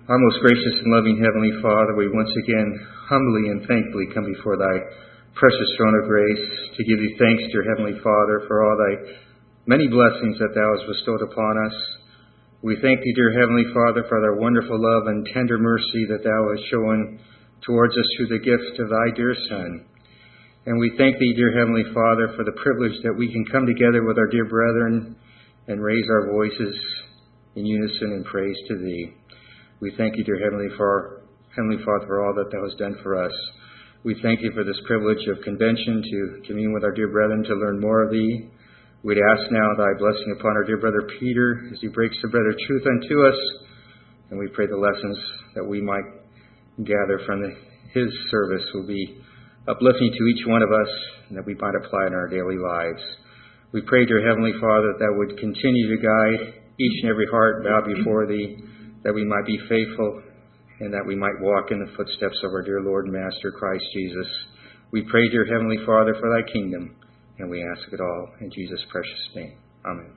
Our most gracious and loving Heavenly Father, we once again humbly and thankfully come before Thy precious throne of grace to give Thee thanks, dear Heavenly Father, for all Thy many blessings that Thou hast bestowed upon us. We thank Thee, dear Heavenly Father, for Thy wonderful love and tender mercy that Thou hast shown towards us through the gift of Thy dear Son. And we thank Thee, dear Heavenly Father, for the privilege that we can come together with our dear brethren and raise our voices in unison in praise to Thee. We thank You, dear Heavenly Father, for all that Thou hast done for us. We thank You for this privilege of convention to commune with our dear brethren to learn more of Thee. We'd ask now Thy blessing upon our dear brother Peter as he breaks the bread of truth unto us. And we pray the lessons that we might gather from his service will be uplifting to each one of us and that we might apply in our daily lives. We pray, dear Heavenly Father, that Thou would continue to guide each and every heart bowed before Thee, that we might be faithful, and that we might walk in the footsteps of our dear Lord and Master, Christ Jesus. We pray, dear Heavenly Father, for Thy kingdom, and we ask it all in Jesus' precious name. Amen.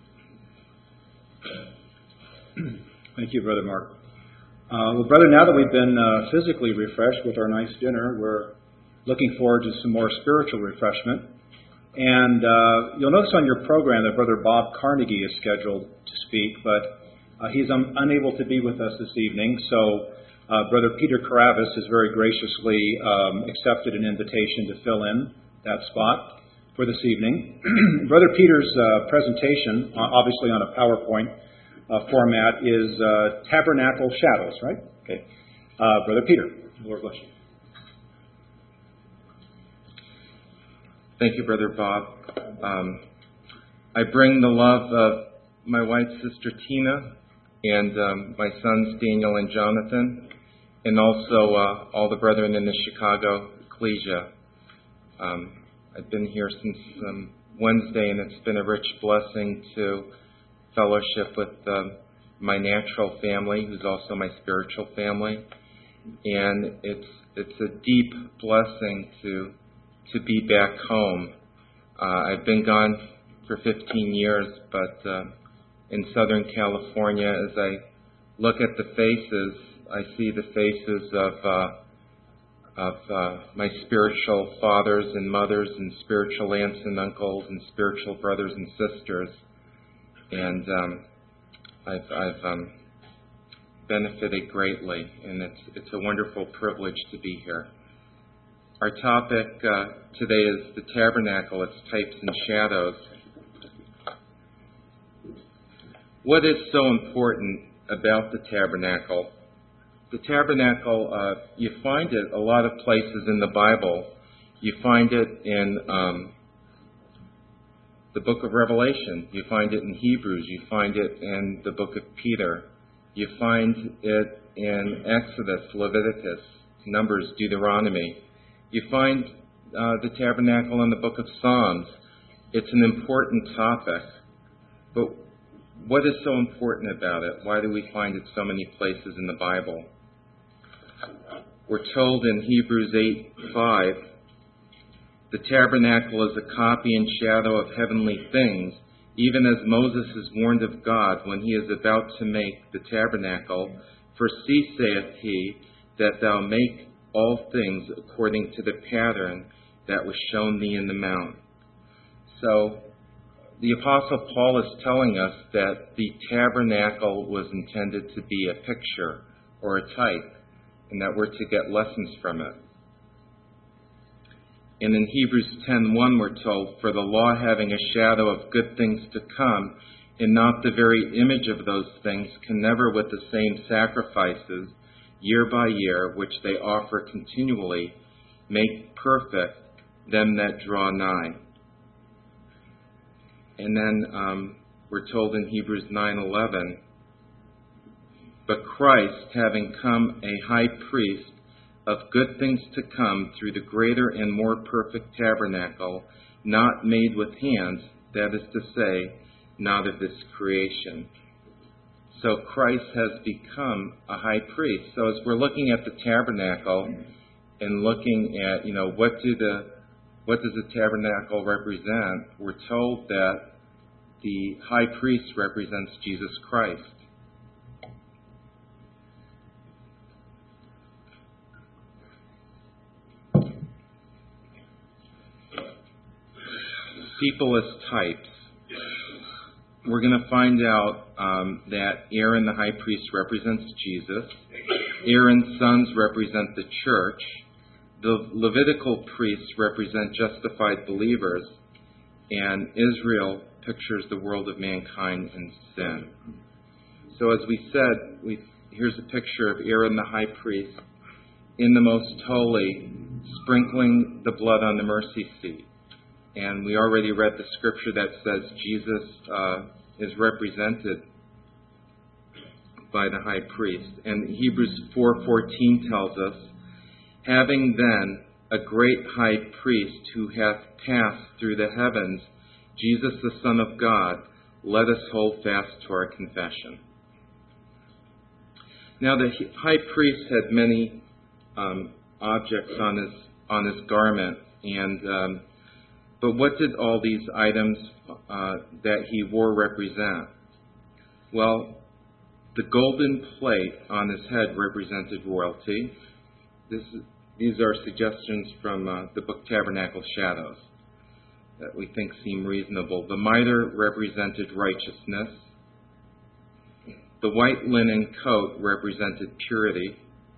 Thank you, Brother Mark. Well, Brother, now that we've been physically refreshed with our nice dinner, we're looking forward to some more spiritual refreshment. And you'll notice on your program that Brother Bob Carnegie is scheduled to speak, but he's unable to be with us this evening, so Brother Peter Karavis has very graciously accepted an invitation to fill in that spot for this evening. Brother Peter's presentation, obviously on a PowerPoint format, is Tabernacle Shadows, right? Okay. Brother Peter, Lord bless you. Thank you, Brother Bob. I bring the love of my wife's sister Tina, and my sons Daniel and Jonathan, and also all the brethren in the Chicago ecclesia. I've been here since Wednesday, and it's been a rich blessing to fellowship with my natural family, who's also my spiritual family. And it's a deep blessing to be back home. I've been gone for 15 years, but in Southern California, as I look at the faces, I see the faces of my spiritual fathers and mothers and spiritual aunts and uncles and spiritual brothers and sisters. And I've benefited greatly, and it's a wonderful privilege to be here. Our topic today is the tabernacle, its types and shadows. What is so important about the tabernacle? The tabernacle, you find it a lot of places in the Bible. You find it in the book of Revelation. You find it in Hebrews. You find it in the book of Peter. You find it in Exodus, Leviticus, Numbers, Deuteronomy. You find the tabernacle in the book of Psalms. It's an important topic. But what is so important about it? Why do we find it so many places in the Bible? We're told in Hebrews 8:5, the tabernacle is a copy and shadow of heavenly things, even as Moses is warned of God when he is about to make the tabernacle. For see, saith he, that thou make all things according to the pattern that was shown thee in the mount. So, the Apostle Paul is telling us that the tabernacle was intended to be a picture or a type, and that we're to get lessons from it. And in Hebrews 10:1 we're told, for the law having a shadow of good things to come, and not the very image of those things, can never with the same sacrifices, year by year, which they offer continually, make perfect them that draw nigh. And then we're told in Hebrews 9:11, but Christ, having come a high priest of good things to come through the greater and more perfect tabernacle, not made with hands, that is to say, not of this creation. So Christ has become a high priest. So as we're looking at the tabernacle and looking at, what does the tabernacle represent? We're told that the high priest represents Jesus Christ. people as types, we're going to find out that Aaron the high priest represents Jesus. Aaron's sons represent the church. The Levitical priests represent justified believers. And Israel pictures the world of mankind in sin. So as we said, here's a picture of Aaron the high priest in the most holy, sprinkling the blood on the mercy seat. And we already read the scripture that says Jesus is represented by the high priest. And Hebrews 4:14 tells us, having then a great high priest who hath passed through the heavens, Jesus the Son of God, let us hold fast to our confession. Now the high priest had many objects on his garment, and but what did all these items that he wore represent? Well, the golden plate on his head represented royalty. These are suggestions from the book Tabernacle Shadows that we think seem reasonable. The mitre represented righteousness. The white linen coat represented purity.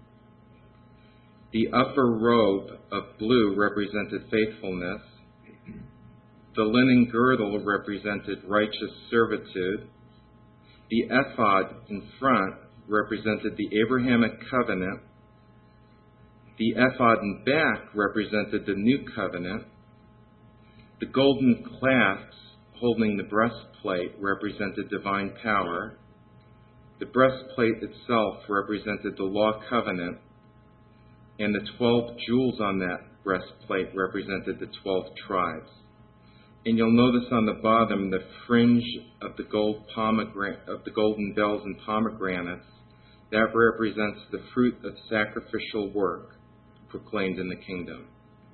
The upper robe of blue represented faithfulness. The linen girdle represented righteous servitude. The ephod in front represented the Abrahamic covenant. The ephod in back represented the new covenant. The golden clasps holding the breastplate represented divine power. The breastplate itself represented the law covenant. And the 12 jewels on that breastplate represented the 12 tribes. And you'll notice on the bottom the fringe of the golden bells and pomegranates. That represents the fruit of sacrificial work proclaimed in the kingdom.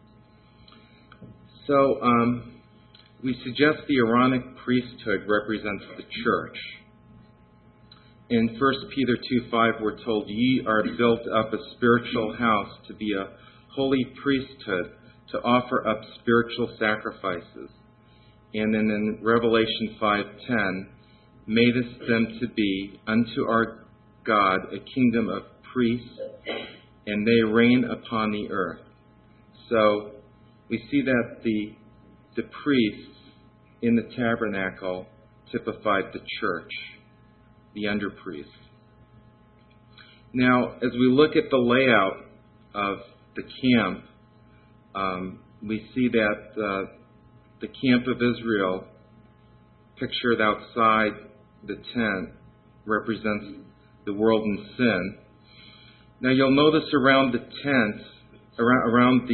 So we suggest the Aaronic priesthood represents the church. In 1 Peter 2:5, we're told, ye are built up a spiritual house to be a holy priesthood, to offer up spiritual sacrifices. And then in Revelation 5:10, madest them to be unto our God a kingdom of priests, and they reign upon the earth. So we see that the priests in the tabernacle typified the church, the underpriest. Now, as we look at the layout of the camp, we see that the camp of Israel, pictured outside the tent, represents the world in sin. Now you'll notice around the tent, around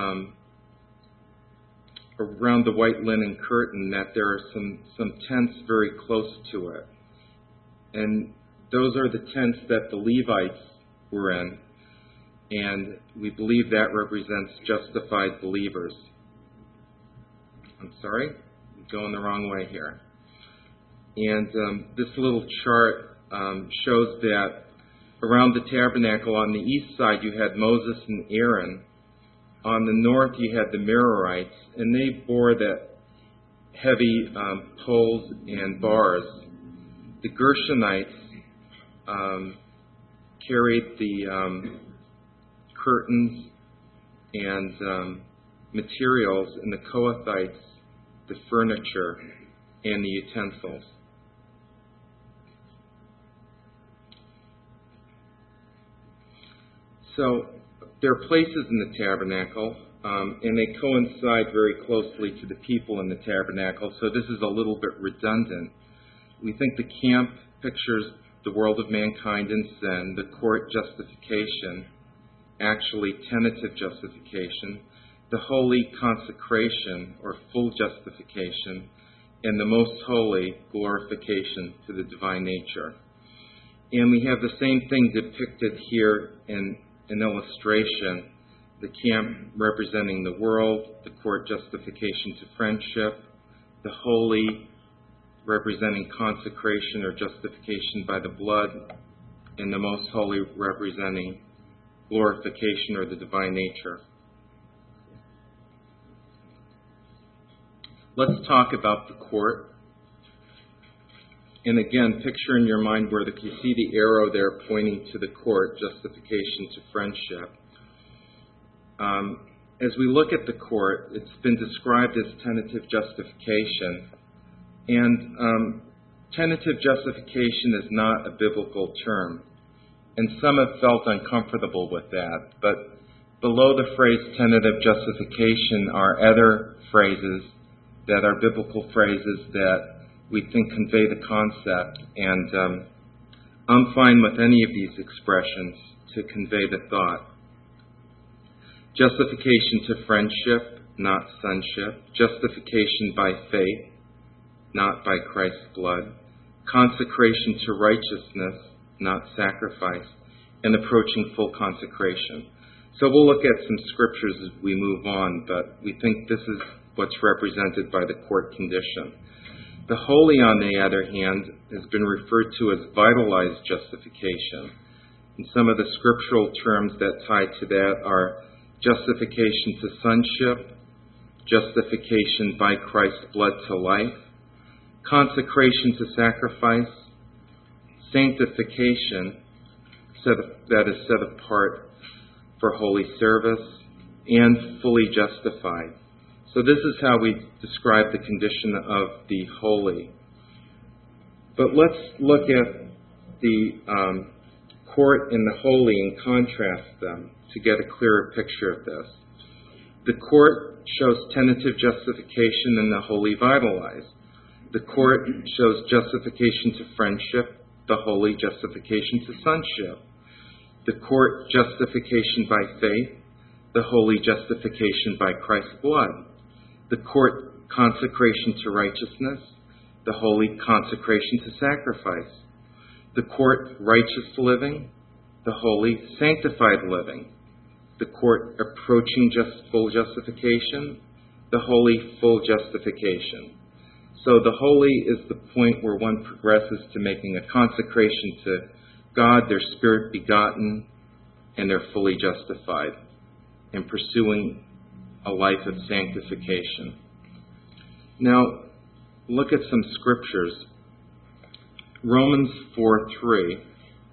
the white linen curtain, that there are some tents very close to it. And those are the tents that the Levites were in. And we believe that represents justified believers. I'm sorry, I'm going the wrong way here. And this little chart shows that around the tabernacle on the east side you had Moses and Aaron. On the north you had the Merarites, and they bore the heavy poles and bars. The Gershonites carried the curtains and materials, and the Kohathites the furniture and the utensils. So there are places in the tabernacle, and they coincide very closely to the people in the tabernacle, so this is a little bit redundant. We think the camp pictures the world of mankind in sin, the court justification, actually tentative justification, the holy consecration or full justification, and the most holy glorification to the divine nature. And we have the same thing depicted here in an illustration, the camp representing the world, the court justification to friendship, the holy representing consecration or justification by the blood, and the most holy representing glorification or the divine nature. let's talk about the court. And again, picture in your mind where you see the arrow there pointing to the court, justification to friendship. As we look at the court, it's been described as tentative justification. And tentative justification is not a biblical term. And some have felt uncomfortable with that. But below the phrase tentative justification are other phrases that are biblical phrases that we think convey the concept. And I'm fine with any of these expressions to convey the thought. Justification to friendship, not sonship. Justification by faith, not by Christ's blood. Consecration to righteousness, not sacrifice. And approaching full consecration. So we'll look at some scriptures as we move on, but we think this is what's represented by the court condition. The holy, on the other hand, has been referred to as vitalized justification. And some of the scriptural terms that tie to that are justification to sonship, justification by Christ's blood to life, consecration to sacrifice, sanctification, that is set apart for holy service, and fully justified. So this is how we describe the condition of the holy. But let's look at the court and the holy and contrast them to get a clearer picture of this. The court shows tentative justification and the holy vitalized. The court shows justification to friendship, the holy justification to sonship. The court justification by faith, the holy justification by Christ's blood. The court consecration to righteousness, the holy consecration to sacrifice. The court righteous living, the holy sanctified living. The court approaching full justification, the holy full justification. So the holy is the point where one progresses to making a consecration to God, their spirit begotten, and they're fully justified in pursuing a life of sanctification. Now, look at some scriptures. Romans 4:3.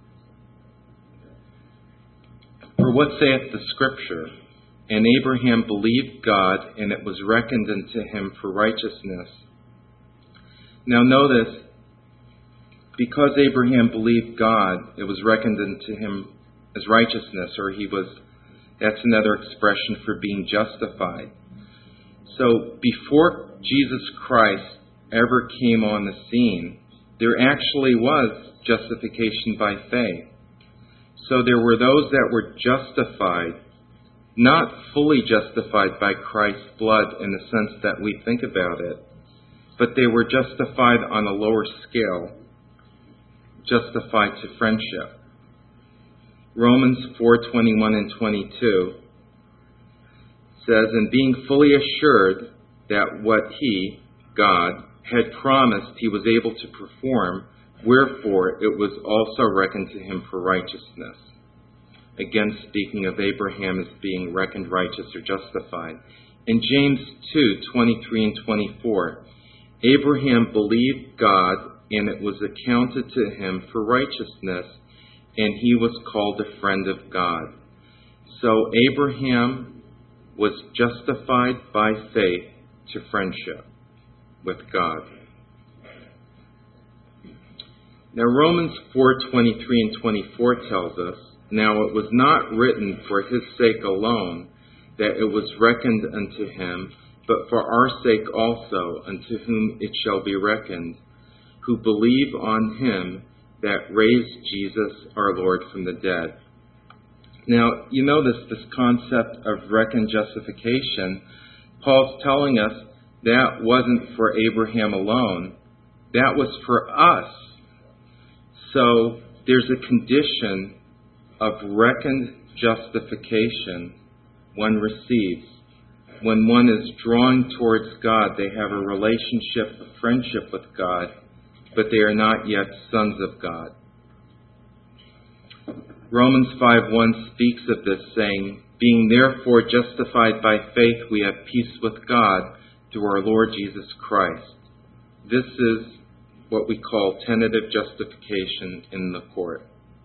For what saith the scripture? And Abraham believed God, and it was reckoned unto him for righteousness. Now notice, because Abraham believed God, it was reckoned unto him as righteousness, or that's another expression for being justified. So before Jesus Christ ever came on the scene, there actually was justification by faith. So there were those that were justified, not fully justified by Christ's blood in the sense that we think about it, but they were justified on a lower scale, justified to friendship. Romans 4:21 and 22 says, and being fully assured that what he, God, had promised he was able to perform, wherefore it was also reckoned to him for righteousness. Again, speaking of Abraham as being reckoned righteous or justified. In James 2:23 and 24, Abraham believed God, and it was accounted to him for righteousness, and he was called a friend of God. So Abraham was justified by faith to friendship with God. Now Romans 4:23 and 24 tells us, now it was not written for his sake alone that it was reckoned unto him, but for our sake also, unto whom it shall be reckoned, who believe on him that raised Jesus our Lord from the dead. Now, you notice this concept of reckoned justification. Paul's telling us that wasn't for Abraham alone. That was for us. So there's a condition of reckoned justification one receives. When one is drawing towards God, they have a relationship, a friendship with God, but they are not yet sons of God. Romans 5:1 speaks of this, saying, being therefore justified by faith, we have peace with God through our Lord Jesus Christ. This is what we call tentative justification in the court.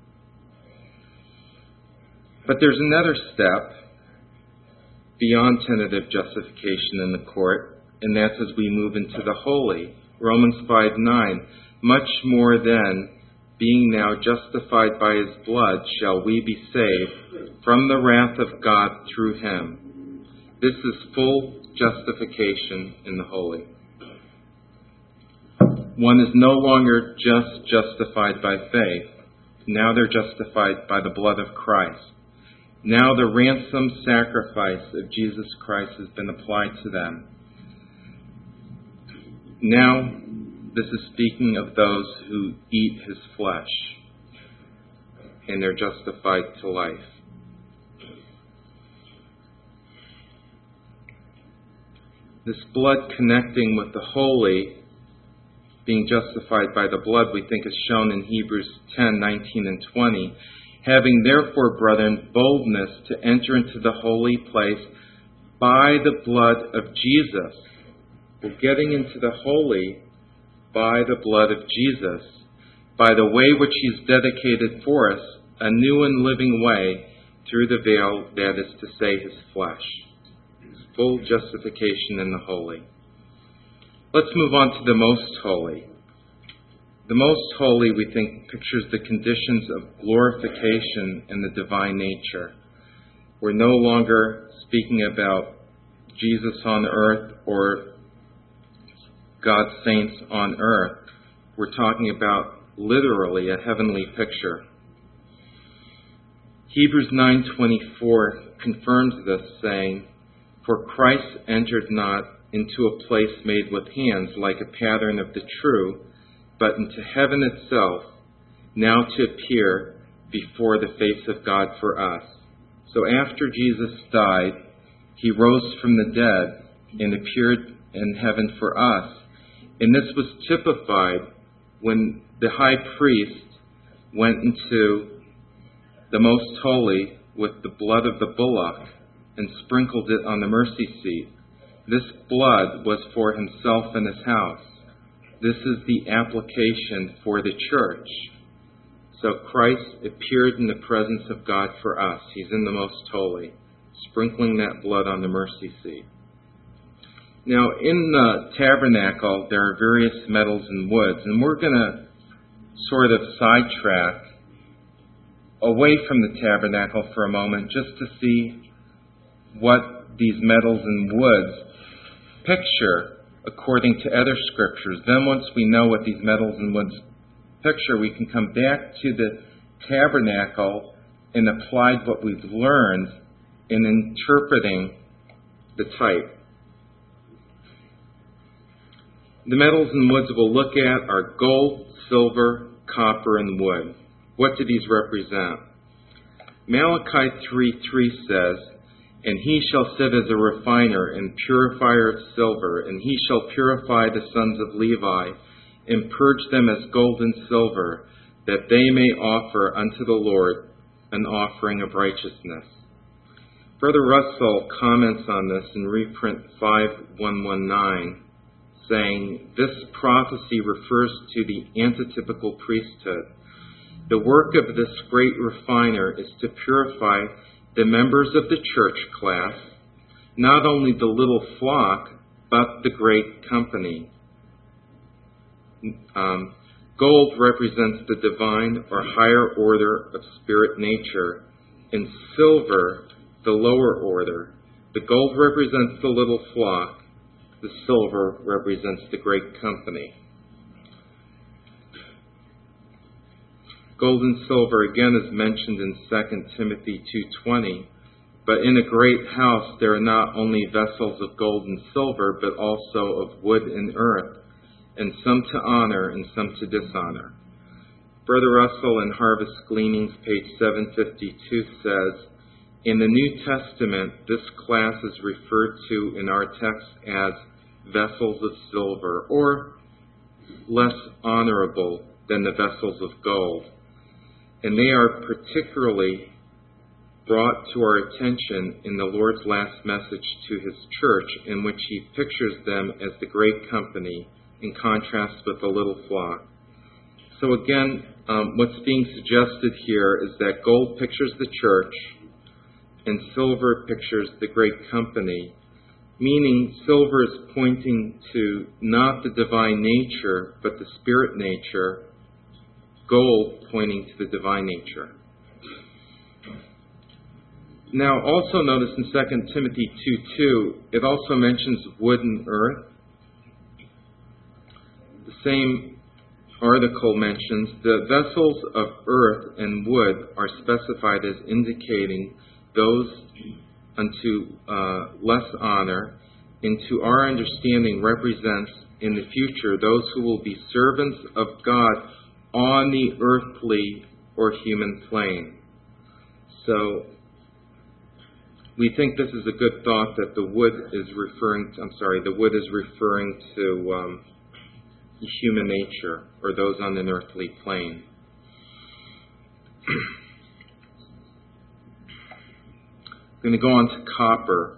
But there's another step beyond tentative justification in the court, and that's as we move into the holy. Romans 5:9, much more then, being now justified by his blood, shall we be saved from the wrath of God through him. This is full justification in the holy. One is no longer just justified by faith. Now they're justified by the blood of Christ. Now the ransom sacrifice of Jesus Christ has been applied to them. Now, this is speaking of those who eat his flesh, and they're justified to life. This blood connecting with the holy, being justified by the blood, we think is shown in Hebrews 10:19 and 20. Having therefore, brethren, boldness to enter into the holy place by the blood of Jesus. We're getting into the holy by the blood of Jesus, by the way which he's dedicated for us, a new and living way through the veil, that is to say, his flesh. Full justification in the holy. Let's move on to the most holy. The most holy, we think, pictures the conditions of glorification in the divine nature. We're no longer speaking about Jesus on earth or God's saints on earth. We're talking about literally a heavenly picture. Hebrews 9:24 confirms this, saying, for Christ entered not into a place made with hands like a pattern of the true, but into heaven itself, now to appear before the face of God for us. So after Jesus died, he rose from the dead and appeared in heaven for us. And this was typified when the high priest went into the most holy with the blood of the bullock and sprinkled it on the mercy seat. This blood was for himself and his house. This is the application for the church. So Christ appeared in the presence of God for us. He's in the most holy, sprinkling that blood on the mercy seat. Now, in the tabernacle, there are various metals and woods, and we're going to sort of sidetrack away from the tabernacle for a moment just to see what these metals and woods picture according to other scriptures. Then once we know what these metals and woods picture, we can come back to the tabernacle and apply what we've learned in interpreting the type. The metals and woods we'll look at are gold, silver, copper, and wood. What do these represent? Malachi 3:3 says, and he shall sit as a refiner and purifier of silver, and he shall purify the sons of Levi, and purge them as gold and silver, that they may offer unto the Lord an offering of righteousness. Brother Russell comments on this in reprint 5119, saying, this prophecy refers to the antitypical priesthood. The work of this great refiner is to purify the members of the church class, not only the little flock, but the great company. Gold represents the divine or higher order of spirit nature, and silver, the lower order. The gold represents the little flock, the silver represents the great company. Gold and silver again is mentioned in 2 Timothy 2:20. But in a great house there are not only vessels of gold and silver, but also of wood and earth, and some to honor and some to dishonor. Brother Russell in Harvest Gleanings, page 752, says, in the New Testament, this class is referred to in our text as vessels of silver, or less honorable than the vessels of gold. And they are particularly brought to our attention in the Lord's last message to his church, in which he pictures them as the great company in contrast with the little flock. So again, what's being suggested here is that gold pictures the church and silver pictures the great company, meaning silver is pointing to not the divine nature, but the spirit nature, gold pointing to the divine nature. Now, also notice in 2 Timothy 2:2, it also mentions wood and earth. The same article mentions the vessels of earth and wood are specified as indicating those unto less honor, and to our understanding represents in the future those who will be servants of God on the earthly or human plane. So we think this is a good thought that the wood is referring to human nature, or those on an earthly plane. I'm going to go on to copper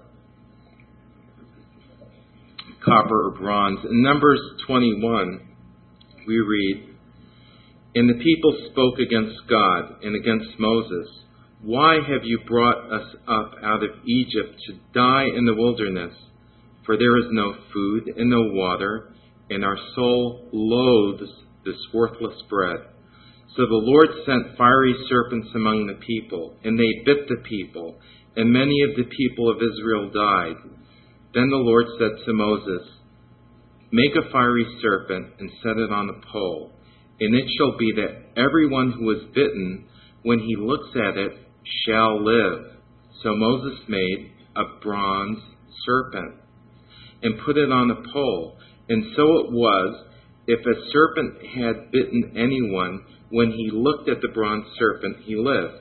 or bronze. In Numbers 21, we read, "And the people spoke against God and against Moses. Why have you brought us up out of Egypt to die in the wilderness? For there is no food and no water, and our soul loathes this worthless bread." So the Lord sent fiery serpents among the people, and they bit the people, and many of the people of Israel died. Then the Lord said to Moses, "Make a fiery serpent and set it on a pole, and it shall be that everyone who is bitten, when he looks at it, shall live." So Moses made a bronze serpent and put it on a pole. And so it was, if a serpent had bitten anyone, when he looked at the bronze serpent, he lived.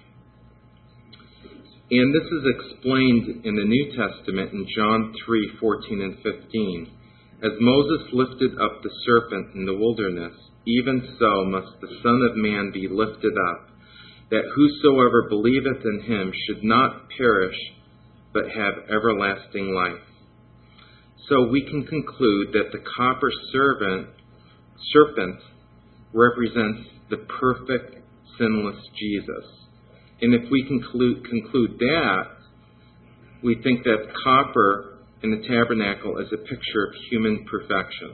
And this is explained in the New Testament in John 3:14 and 15. "As Moses lifted up the serpent in the wilderness, even so must the Son of Man be lifted up, that whosoever believeth in him should not perish, but have everlasting life." So we can conclude that the copper serpent represents the perfect, sinless Jesus. And if we conclude that, we think that copper in the tabernacle is a picture of human perfection.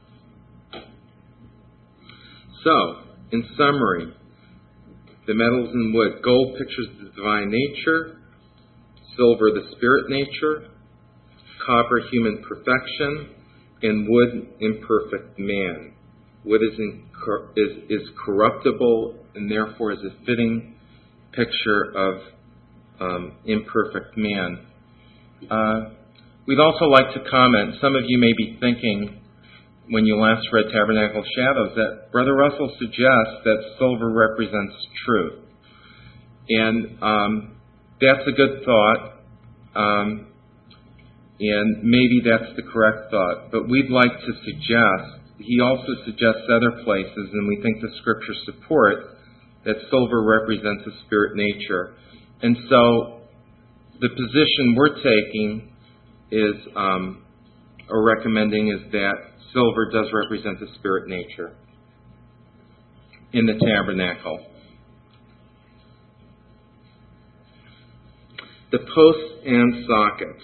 So, in summary, the metals and wood, gold pictures the divine nature, silver the spirit nature, copper human perfection, and wood imperfect man. Wood is corruptible and therefore is a fitting picture of imperfect man. We'd also like to comment, some of you may be thinking when you last read Tabernacle Shadows that Brother Russell suggests that silver represents truth. And that's a good thought. And maybe that's the correct thought. But we'd like to suggest, he also suggests other places, and we think the scriptures support, that silver represents a spirit nature. And so the position we're taking is, or recommending, is that silver does represent the spirit nature in the tabernacle. The posts and sockets.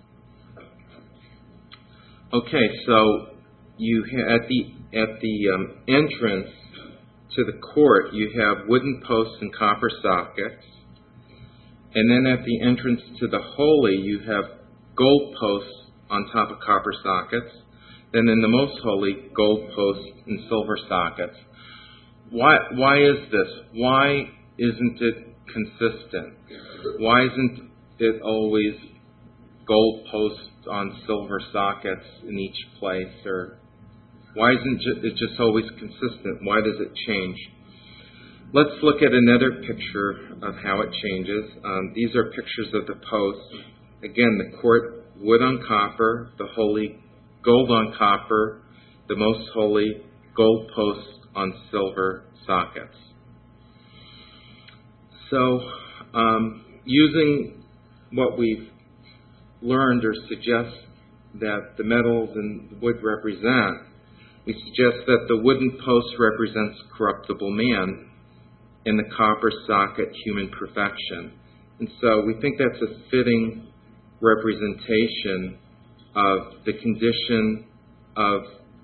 Okay, so you at the entrance to the court, you have wooden posts and copper sockets, and then at the entrance to the holy, you have gold posts on top of copper sockets. Then in the most holy, gold posts and silver sockets. Why is this? Why isn't it consistent? Why isn't it always gold posts on silver sockets in each place? Or why isn't it just always consistent? Why does it change? Let's look at another picture of how it changes. These are pictures of the posts. Again, the court, wood on copper, the holy, gold on copper, the most holy, gold posts on silver sockets. So, Using what we've learned or suggest that the metals and wood represent, we suggest that the wooden post represents corruptible man and the copper socket human perfection. And so we think that's a fitting representation of the condition of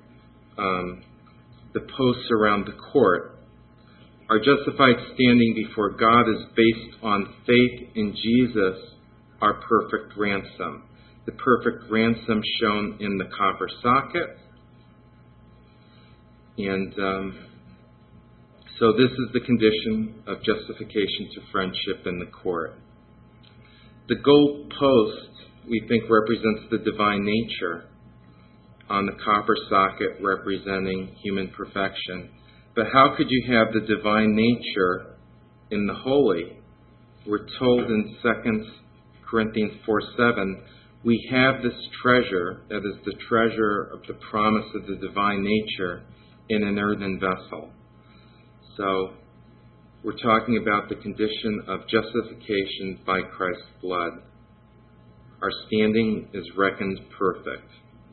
the posts around the court. Our justified standing before God is based on faith in Jesus, our perfect ransom. The perfect ransom shown in the copper socket. And so this is the condition of justification to friendship in the court. The gold post, we think, represents the divine nature, on the copper socket representing human perfection. But how could you have the divine nature in the holy? We're told in 2 Corinthians 4:7, we have this treasure, that is the treasure of the promise of the divine nature, in an earthen vessel. So we're talking about the condition of justification by Christ's blood. Our standing is reckoned perfect.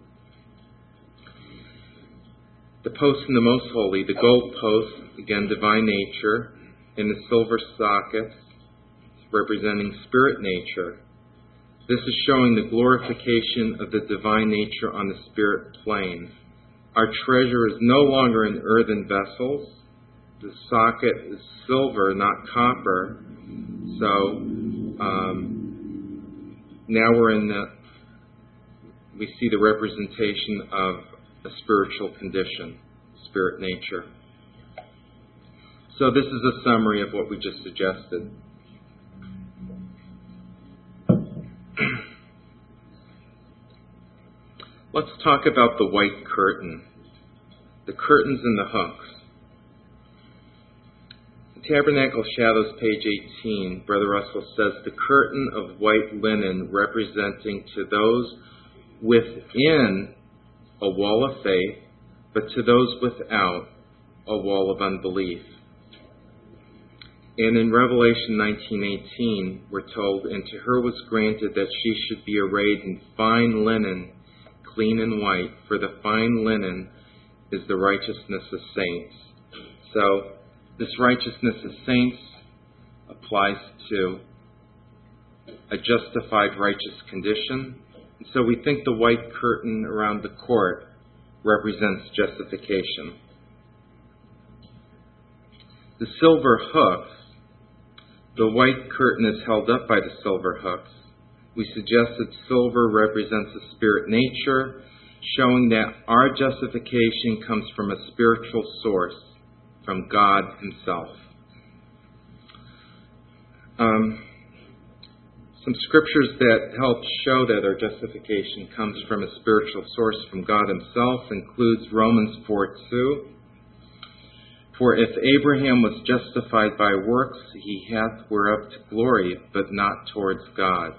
The post in the most holy, the gold post, again divine nature, and the silver sockets representing spirit nature. This is showing the glorification of the divine nature on the spirit plane. Our treasure is no longer in earthen vessels. The socket is silver, not copper. So now we see the representation of a spiritual condition, spirit nature. So this is a summary of what we just suggested. Let's talk about the white curtain, the curtains and the hooks. In Tabernacle Shadows, page 18, Brother Russell says, the curtain of white linen representing to those within a wall of faith, but to those without a wall of unbelief. And in Revelation 19:18, we're told, and to her was granted that she should be arrayed in fine linen, clean and white, for the fine linen is the righteousness of saints. So this righteousness of saints applies to a justified righteous condition. And so we think the white curtain around the court represents justification. The silver hooks, the white curtain is held up by the silver hooks. We suggest that silver represents a spirit nature, showing that our justification comes from a spiritual source, from God Himself. Some scriptures that help show that our justification comes from a spiritual source from God Himself includes Romans 4:2. For if Abraham was justified by works, he hath whereof to glory, but not towards God.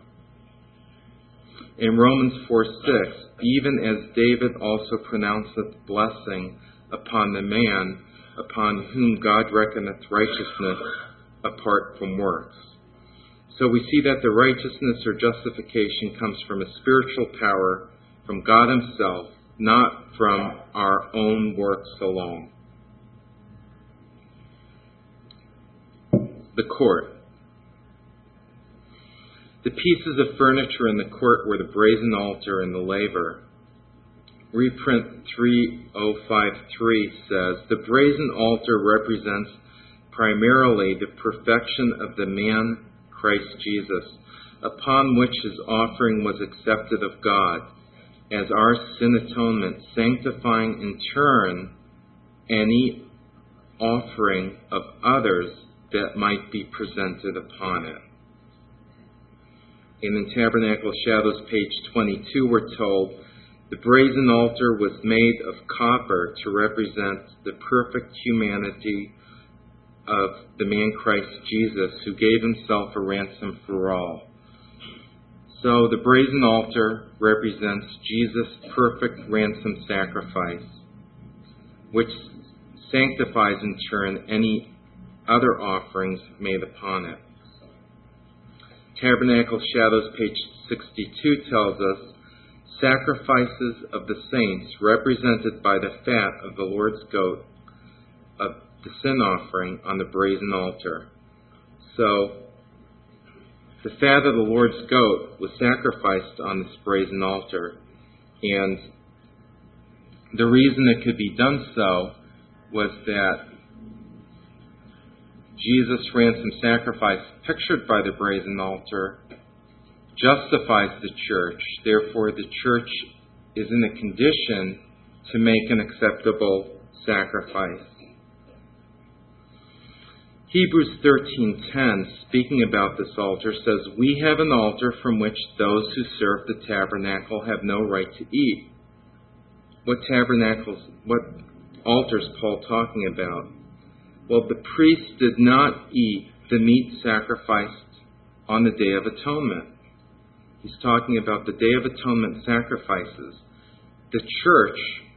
In Romans 4:6, even as David also pronounceth blessing upon the man upon whom God reckoneth righteousness apart from works. So we see that the righteousness or justification comes from a spiritual power from God Himself, not from our own works alone. The court. The pieces of furniture in the court were the brazen altar and the laver. Reprint 3053 says, the brazen altar represents primarily the perfection of the man Christ Jesus, upon which His offering was accepted of God as our sin atonement, sanctifying in turn any offering of others that might be presented upon it. And in Tabernacle Shadows, page 22, we're told, the brazen altar was made of copper to represent the perfect humanity of the man Christ Jesus, who gave Himself a ransom for all. So the brazen altar represents Jesus' perfect ransom sacrifice, which sanctifies in turn any other offerings made upon it. Tabernacle Shadows, page 62, tells us, sacrifices of the saints represented by the fat of the Lord's goat of the sin offering on the brazen altar. So, the fat of the Lord's goat was sacrificed on this brazen altar, and the reason it could be done so was that Jesus' ransom sacrifice, pictured by the brazen altar, justifies the church. Therefore, the church is in a condition to make an acceptable sacrifice. Hebrews 13:10, speaking about this altar, says, "We have an altar from which those who serve the tabernacle have no right to eat." What altars Paul talking about? Well, the priest did not eat the meat sacrificed on the Day of Atonement. He's talking about the Day of Atonement sacrifices. The church,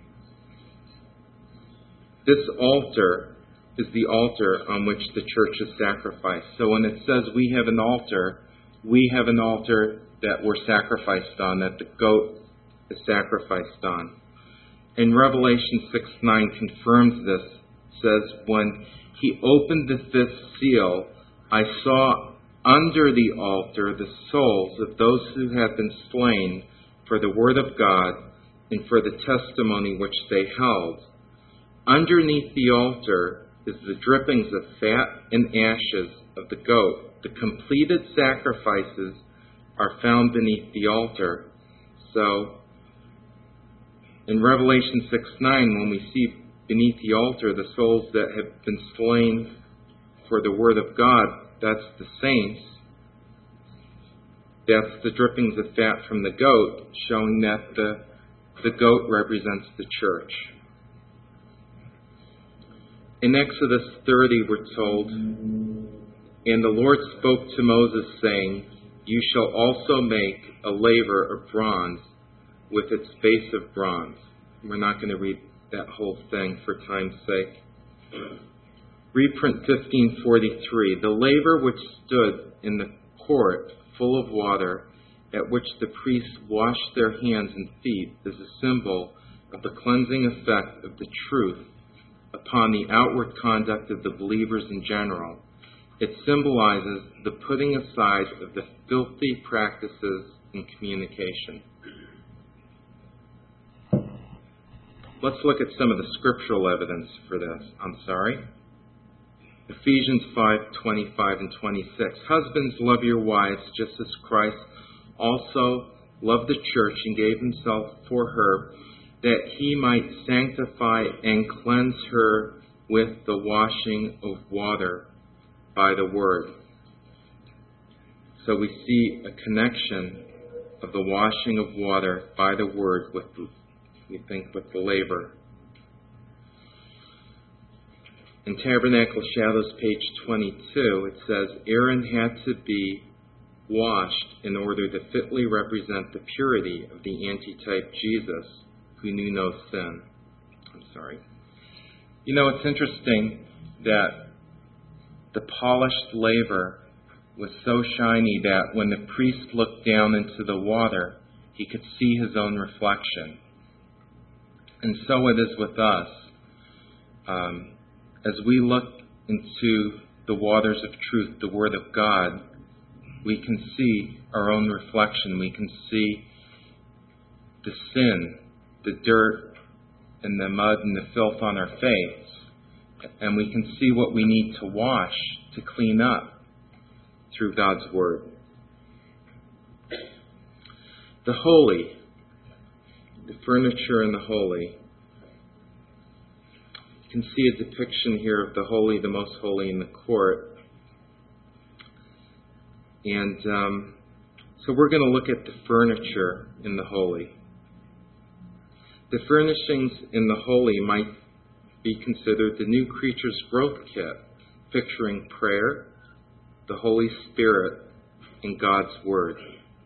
this altar is the altar on which the church is sacrificed. So when it says we have an altar that we're sacrificed on, that the goat is sacrificed on. And Revelation 6:9 confirms this. Says, when he opened the fifth seal, I saw under the altar the souls of those who had been slain for the word of God and for the testimony which they held. Underneath the altar is the drippings of fat and ashes of the goat. The completed sacrifices are found beneath the altar. So, in Revelation 6:9, when we see beneath the altar the souls that have been slain for the word of God, that's the saints. That's the drippings of fat from the goat, showing that the goat represents the church. In Exodus 30, we're told, "And the Lord spoke to Moses, saying, You shall also make a laver of bronze with its base of bronze." We're not going to read that whole thing for time's sake. Reprint 1543. "The laver which stood in the court full of water, at which the priests washed their hands and feet, is a symbol of the cleansing effect of the truth upon the outward conduct of the believers in general. It symbolizes the putting aside of the filthy practices in communication." Let's look at some of the scriptural evidence for this. Ephesians 5:25 and 26. "Husbands, love your wives, just as Christ also loved the church and gave himself for her, that he might sanctify and cleanse her with the washing of water by the word." So we see a connection of the washing of water by the word with the laver. In Tabernacle Shadows, page 22, it says, "Aaron had to be washed in order to fitly represent the purity of the antitype Jesus, who knew no sin." You know, it's interesting that the polished laver was so shiny that when the priest looked down into the water, he could see his own reflection. And so it is with us. As we look into the waters of truth, the Word of God, we can see our own reflection. We can see the sin, the dirt, and the mud and the filth on our face. And we can see what we need to wash, to clean up through God's Word. The holy, the furniture in the holy. You can see a depiction here of the holy, the most holy in the court. And so we're going to look at the furniture in the holy. The furnishings in the holy might be considered the new creature's growth kit, picturing prayer, the Holy Spirit, and God's Word.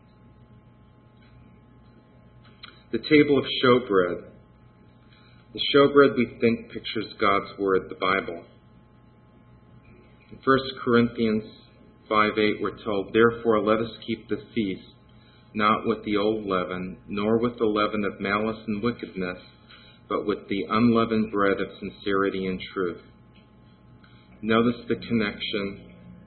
The table of showbread. The showbread, we think, pictures God's Word, the Bible. In 1 Corinthians 5:8, we're told, "Therefore let us keep the feast, not with the old leaven, nor with the leaven of malice and wickedness, but with the unleavened bread of sincerity and truth." Notice the connection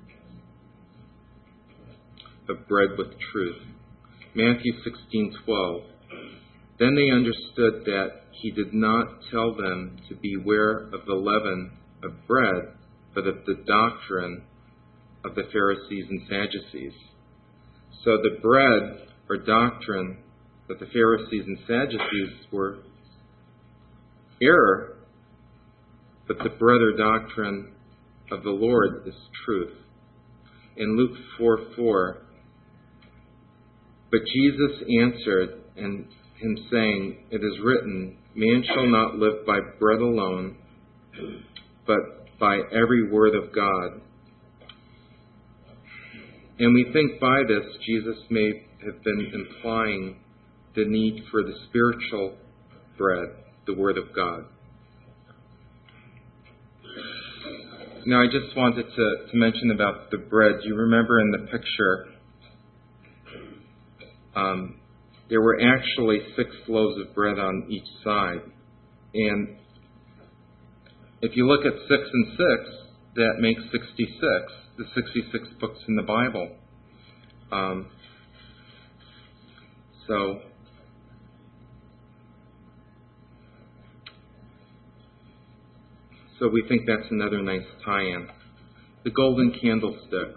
of bread with truth. Matthew 16:12. Then they understood that he did not tell them to beware of the leaven of bread, but of the doctrine of the Pharisees and Sadducees. So the bread or doctrine of the Pharisees and Sadducees were error, but the bread or doctrine of the Lord is truth. In Luke 4:4, "But Jesus answered and him saying, It is written, Man shall not live by bread alone, but by every word of God." And we think by this, Jesus may have been implying the need for the spiritual bread, the Word of God. Now, I just wanted to mention about the bread. You remember in the picture, there were actually 6 loaves of bread on each side. And if you look at 6 and 6, that makes 66, the 66 books in the Bible. So we think that's another nice tie-in. The golden candlestick.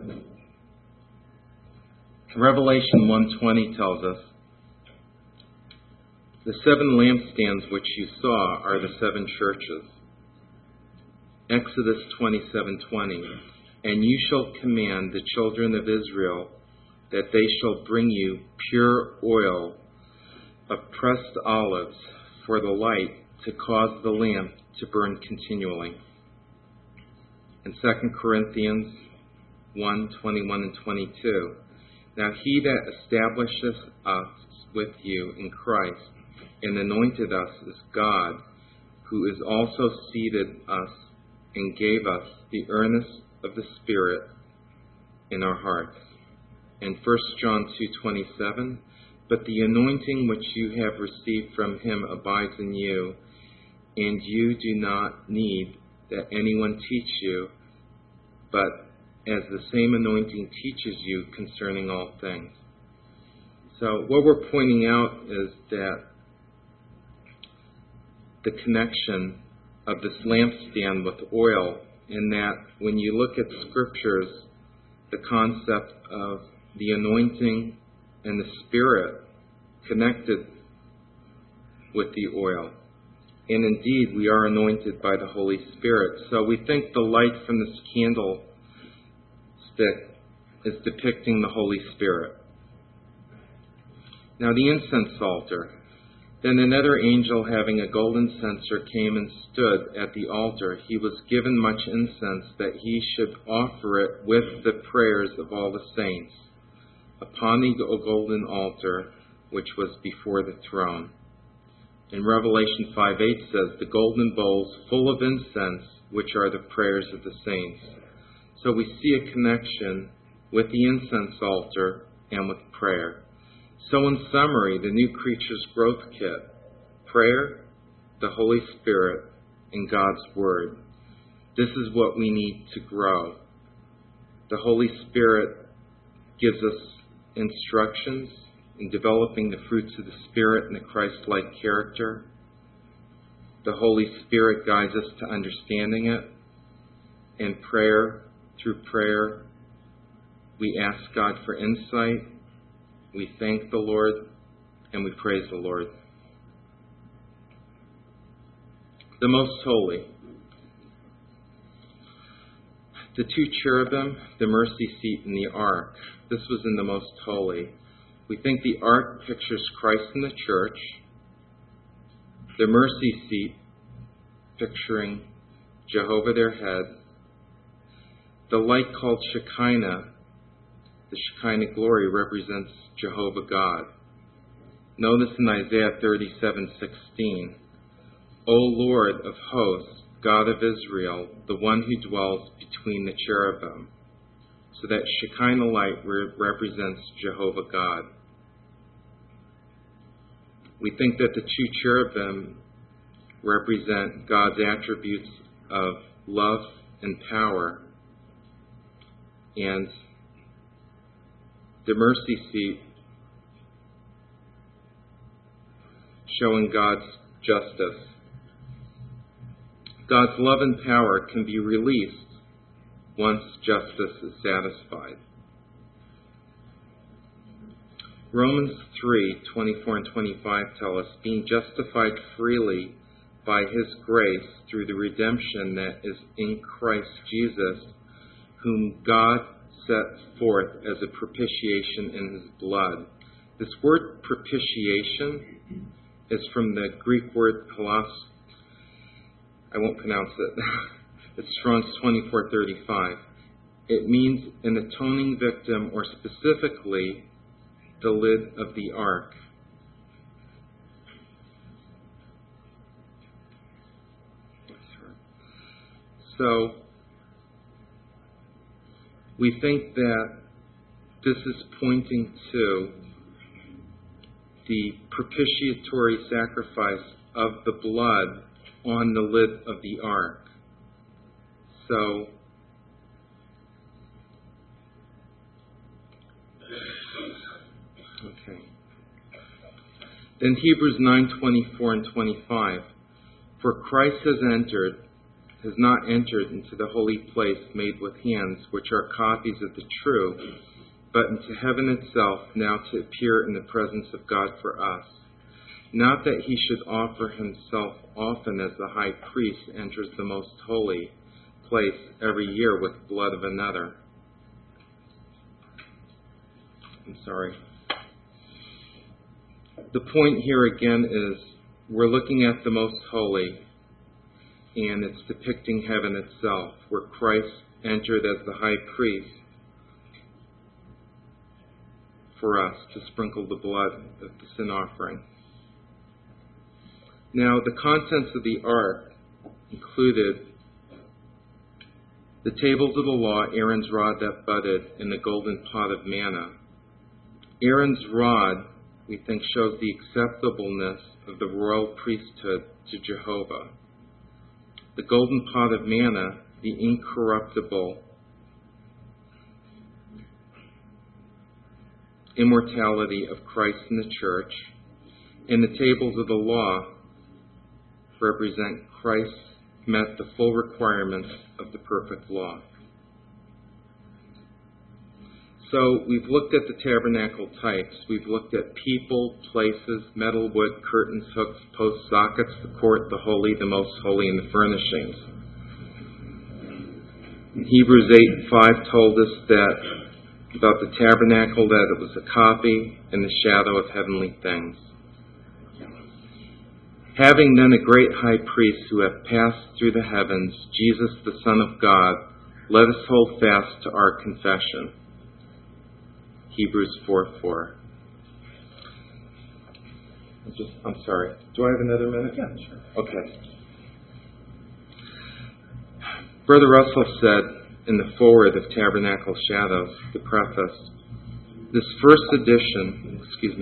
Revelation 1:20 tells us, "The 7 lampstands which you saw are the 7 churches." Exodus 27:20, "And you shall command the children of Israel that they shall bring you pure oil of pressed olives for the light to cause the lamp to burn continually." In 2 Corinthians 1:21 and 22, "Now he that establisheth us with you in Christ and anointed us is God, who is also seated us and gave us the earnest of the Spirit in our hearts." And 1 John 2:27, "But the anointing which you have received from him abides in you, and you do not need that anyone teach you, but as the same anointing teaches you concerning all things." So what we're pointing out is that the connection of this lampstand with oil, in that when you look at scriptures, the concept of the anointing and the Spirit connected with the oil. And indeed, we are anointed by the Holy Spirit. So we think the light from this candlestick is depicting the Holy Spirit. Now the incense altar. "Then another angel having a golden censer came and stood at the altar. He was given much incense that he should offer it with the prayers of all the saints upon the golden altar which was before the throne." In Revelation 5:8 says, "The golden bowls full of incense, which are the prayers of the saints." So we see a connection with the incense altar and with prayer. So in summary, the New Creatures Growth Kit: prayer, the Holy Spirit, and God's Word. This is what we need to grow. The Holy Spirit gives us instructions in developing the fruits of the Spirit and the Christ-like character. The Holy Spirit guides us to understanding it. And through prayer, we ask God for insight, we thank the Lord, and we praise the Lord. The Most Holy. The 2 cherubim, the mercy seat, and the ark. This was in the Most Holy. We think the ark pictures Christ in the church, the mercy seat picturing Jehovah their head, the light called Shekinah, the Shekinah glory, represents Jehovah God. Notice in Isaiah 37:16, "O Lord of hosts, God of Israel, the one who dwells between the cherubim." so that Shekinah light represents Jehovah God. We think that the two cherubim represent God's attributes of love and power, and the mercy seat showing God's justice. God's love and power can be released once justice is satisfied. Romans 3:24 and 25 tell us, being justified freely by his grace through the redemption that is in Christ Jesus, whom God set forth as a propitiation in his blood. This word propitiation is from the Greek word halos. I won't pronounce it. It's Strong's 2435. It means an atoning victim, or specifically the lid of the ark. So we think that this is pointing to the propitiatory sacrifice of the blood on the lid of the ark. So okay. Then Hebrews 9:24 and 25. For Christ has not entered into the holy place made with hands, which are copies of the true, but into heaven itself, now to appear in the presence of God for us. Not that he should offer himself often, as the high priest enters the most holy place every year with blood of another. The point here again is we're looking at the most holy, and it's depicting heaven itself, where Christ entered as the high priest for us to sprinkle the blood of the sin offering. Now, the contents of the ark included the tables of the law, Aaron's rod that budded, and the golden pot of manna. Aaron's rod, we think, shows the acceptableness of the royal priesthood to Jehovah. The golden pot of manna, the incorruptible immortality of Christ in the church, and the tables of the law represent Christ met the full requirements of the perfect law. So we've looked at the tabernacle types. We've looked at people, places, metal, wood, curtains, hooks, posts, sockets, the court, the holy, the most holy, and the furnishings. Hebrews 8:5 told us that about the tabernacle, that it was a copy and the shadow of heavenly things. Having then a great high priest who hath passed through the heavens, Jesus the Son of God, let us hold fast to our confession. Hebrews 4:4. I'm sorry. Do I have another minute? Yeah, sure. Okay. Brother Russell said in the foreword of Tabernacle Shadows, the preface, this first edition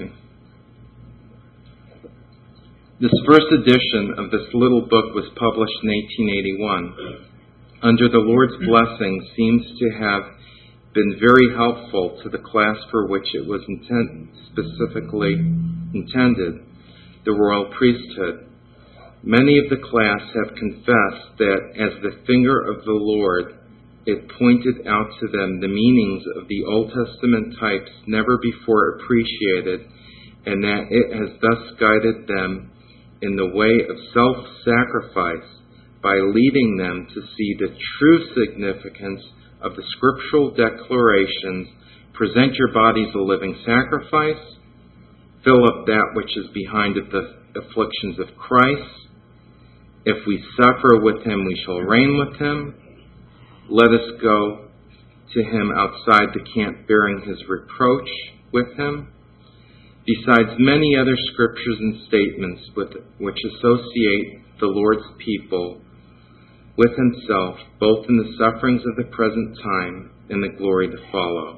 of this little book was published in 1881. Under the Lord's blessing, seems to have been very helpful to the class for which it was specifically intended, the royal priesthood. Many of the class have confessed that as the finger of the Lord, it pointed out to them the meanings of the Old Testament types never before appreciated, and that it has thus guided them in the way of self-sacrifice by leading them to see the true significance of the scriptural declarations, present your bodies a living sacrifice, fill up that which is behind the afflictions of Christ. If we suffer with him, we shall reign with him. Let us go to him outside the camp bearing his reproach with him. Besides many other scriptures and statements which associate the Lord's people with himself, both in the sufferings of the present time and the glory to follow.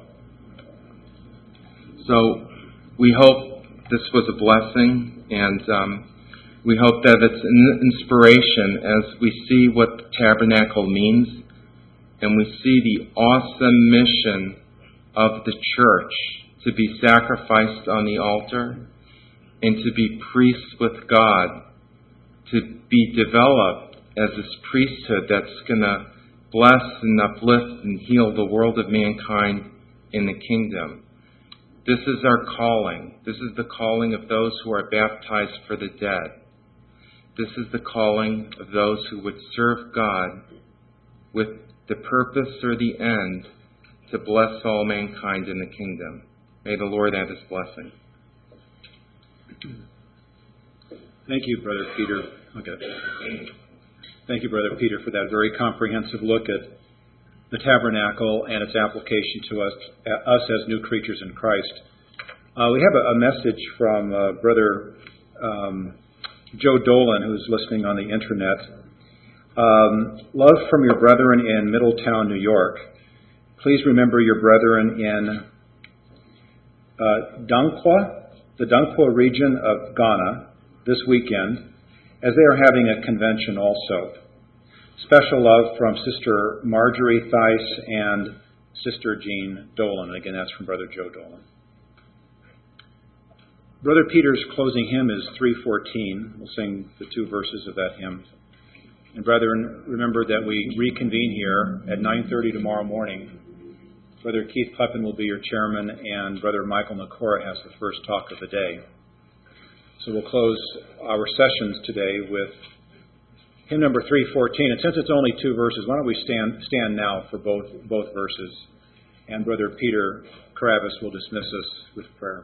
So we hope this was a blessing, and we hope that it's an inspiration as we see what the tabernacle means, and we see the awesome mission of the church to be sacrificed on the altar and to be priests with God, to be developed as this priesthood that's going to bless and uplift and heal the world of mankind in the kingdom. This is our calling. This is the calling of those who are baptized for the dead. This is the calling of those who would serve God with the purpose or the end to bless all mankind in the kingdom. May the Lord add His blessing. Thank you, Brother Peter. Okay. Thank you, Brother Peter, for that very comprehensive look at the tabernacle and its application to us as new creatures in Christ. We have a message from Brother Joe Dolan, who's listening on the internet. Love from your brethren in Middletown, New York. Please remember your brethren in the Dunkwa region of Ghana this weekend, as they are having a convention also. Special love from Sister Marjorie Theis and Sister Jean Dolan. Again, that's from Brother Joe Dolan. Brother Peter's closing hymn is 314. We'll sing the 2 verses of that hymn. And brethren, remember that we reconvene here at 9:30 tomorrow morning. Brother Keith Kleppen will be your chairman, and Brother Michael Nakora has the first talk of the day. So we'll close our sessions today with hymn number 314. And since it's only 2 verses, why don't we stand now for both verses? And Brother Peter Karavis will dismiss us with prayer.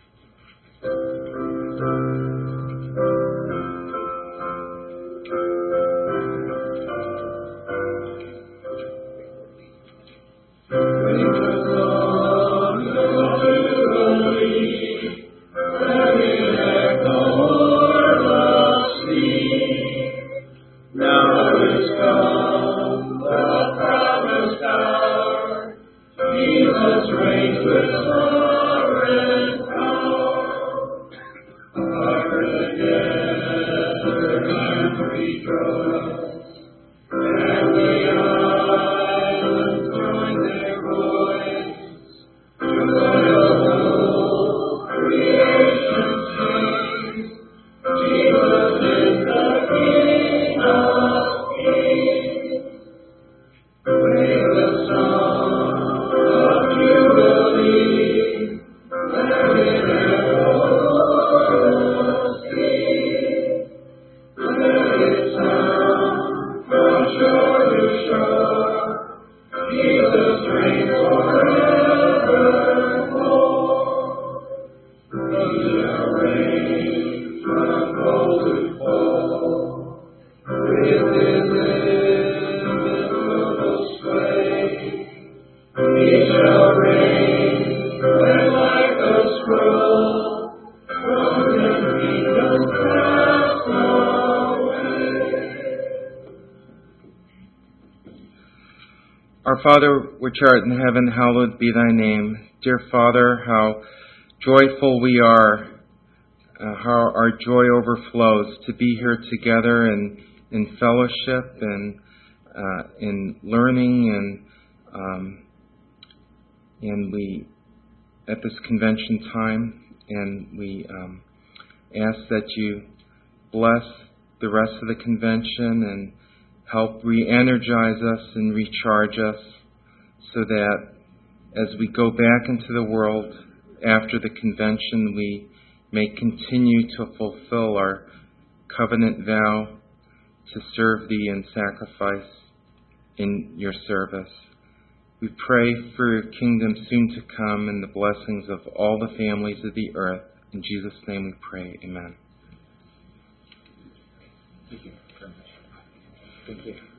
Our Father, which art in heaven, hallowed be thy name. Dear Father, how joyful we are, how our joy overflows to be here together in fellowship and in learning, and we at this convention time, and we ask that you bless the rest of the convention and help re-energize us and recharge us so that as we go back into the world after the convention, we may continue to fulfill our covenant vow to serve thee and sacrifice in your service. We pray for your kingdom soon to come and the blessings of all the families of the earth. In Jesus' name we pray. Amen. Thank you very much. Thank you.